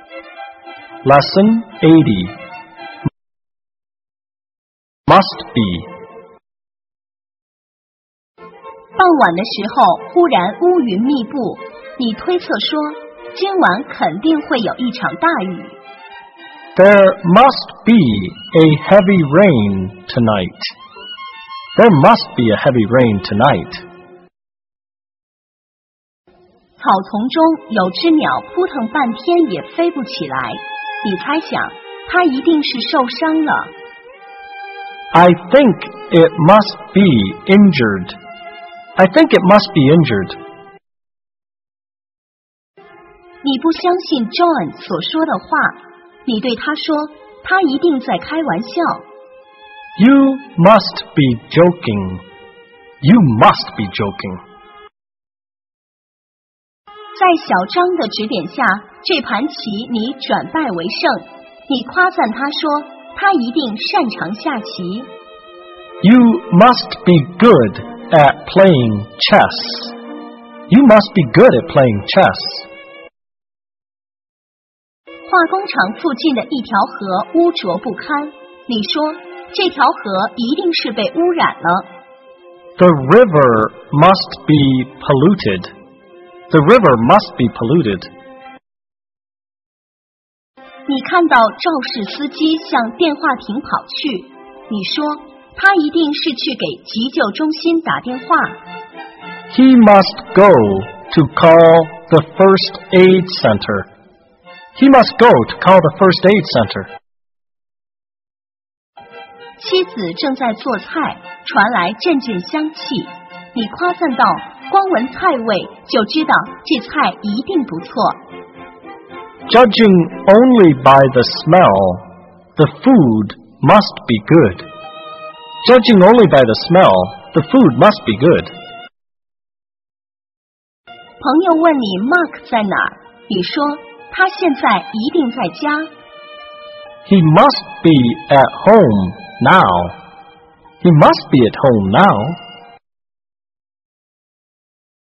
Lesson 80 Must be 傍晚的时候，忽然乌云密布，你推测说，今晚肯定会有一场大雨。 There must be a heavy rain tonight. There must be a heavy rain tonight. 草丛中有只鸟扑腾半天也飞不起来，你猜想，它一定是受伤了。 I think it must be injured. I think it must be injured. 你不相信 John 所说的话，你对他说，他一定在开玩笑。 You must be joking. You must be joking. 在小张的指点下，这盘棋你转败为胜。你夸赞他说，他一定擅长下棋。 You must be good at playing chess. You must be good at playing chess. 化工厂附近的一条河污浊不堪，你说这条河一定是被污染了。 The river must be polluted. The river must be polluted. 你看到肇事司机向电话亭跑去，你说他一定是去给急救中心打电话。 He must go to call the first aid center. He must go to call the first aid center. 妻子正在做菜，传来阵阵香气。你夸赞道，光闻菜味就知道这菜一定不错。 Judging only by the smell, the food must be good. Judging only by the smell, the food must be good. 朋友问你 Mark 在哪儿，你说他现在一定在家。 He must be at home now. He must be at home now.